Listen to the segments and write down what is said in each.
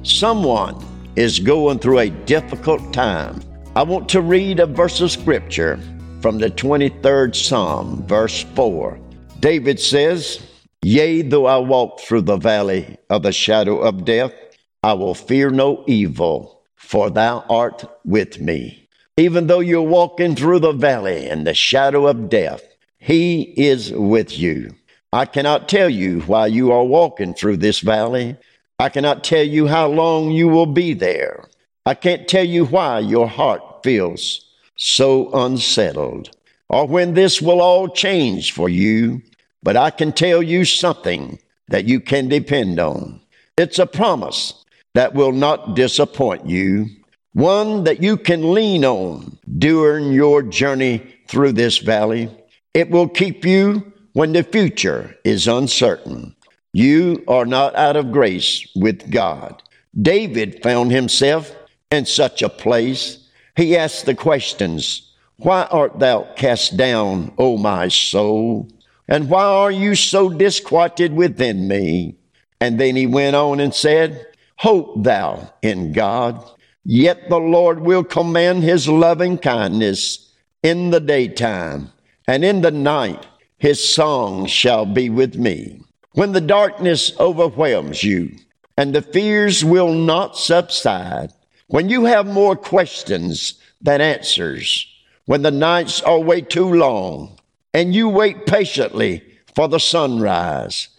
Someone is going through a difficult time. I want to read a verse of scripture from the 23rd Psalm, verse 4. David says, "Yea, though I walk through the valley of the shadow of death, I will fear no evil, for thou art with me." Even though you're walking through the valley and the shadow of death, he is with you. I cannot tell you why you are walking through this valley. I cannot tell you how long you will be there. I can't tell you why your heart feels so unsettled, or when this will all change for you, but I can tell you something that you can depend on. It's a promise that will not disappoint you, one that you can lean on during your journey through this valley. It will keep you when the future is uncertain. You are not out of grace with God. David found himself in such a place. He asked the questions, "Why art thou cast down, O my soul? And why are you so disquieted within me?" And then he went on and said, "Hope thou in God, yet the Lord will command his loving kindness in the daytime, and in the night his song shall be with me." When the darkness overwhelms you and the fears will not subside, when you have more questions than answers, when the nights are way too long and you wait patiently for the sunrise,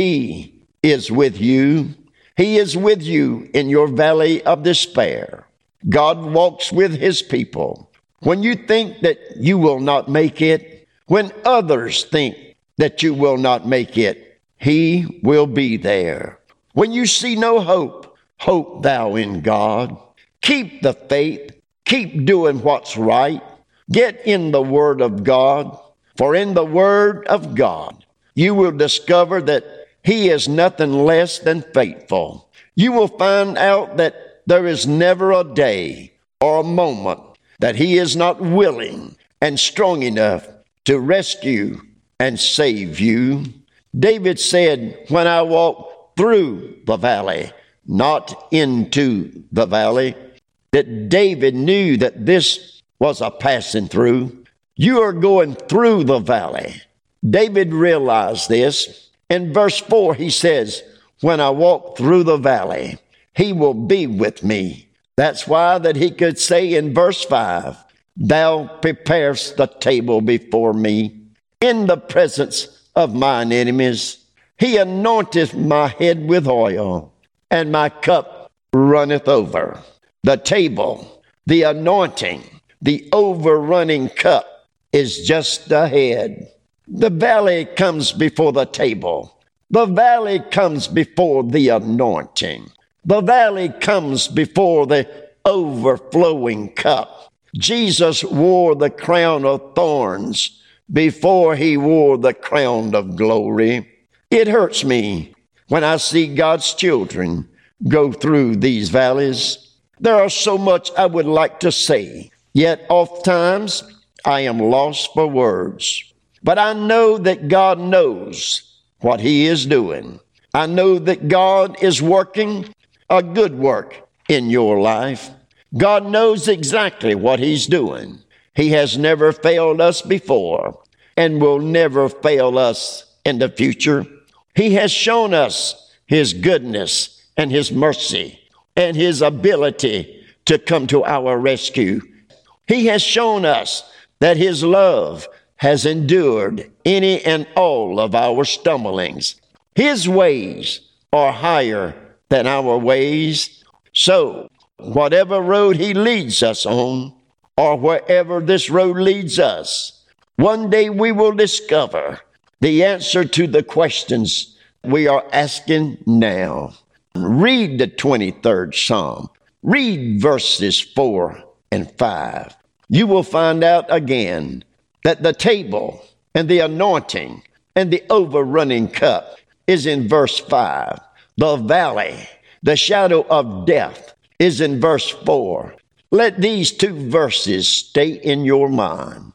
he is with you. He is with you in your valley of despair. God walks with his people. When you think that you will not make it, when others think that you will not make it, he will be there. When you see no hope, hope thou in God. Keep the faith. Keep doing what's right. Get in the Word of God. For in the Word of God, you will discover that he is nothing less than faithful. You will find out that there is never a day or a moment that he is not willing and strong enough to rescue and save you. David said, "When I walk through the valley, not into the valley," that David knew that this was a passing through. You are going through the valley. David realized this. In verse 4, he says, "When I walk through the valley, he will be with me." That's why that he could say in verse 5, "Thou preparest the table before me in the presence of mine enemies. He anointeth my head with oil, and my cup runneth over." The table, the anointing, the overrunning cup is just ahead. The valley comes before the table. The valley comes before the anointing. The valley comes before the overflowing cup. Jesus wore the crown of thorns before he wore the crown of glory. It hurts me when I see God's children go through these valleys. There are so much I would like to say, yet oftentimes I am lost for words. But I know that God knows what he is doing. I know that God is working a good work in your life. God knows exactly what he's doing. He has never failed us before and will never fail us in the future. He has shown us his goodness and his mercy and his ability to come to our rescue. He has shown us that his love has endured any and all of our stumblings. His ways are higher than our ways. So, whatever road he leads us on, or wherever this road leads us, one day we will discover the answer to the questions we are asking now. Read the 23rd Psalm. Read verses 4 and 5. You will find out again that the table and the anointing and the overrunning cup is in verse 5. The valley, the shadow of death, is in verse 4. Let these two verses stay in your mind.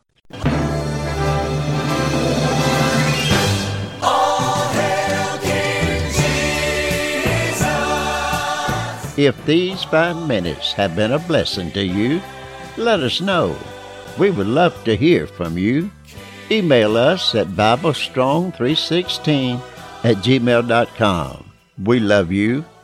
All hail King Jesus. If these 5 minutes have been a blessing to you, let us know. We would love to hear from you. Email us at BibleStrong316@gmail.com. We love you.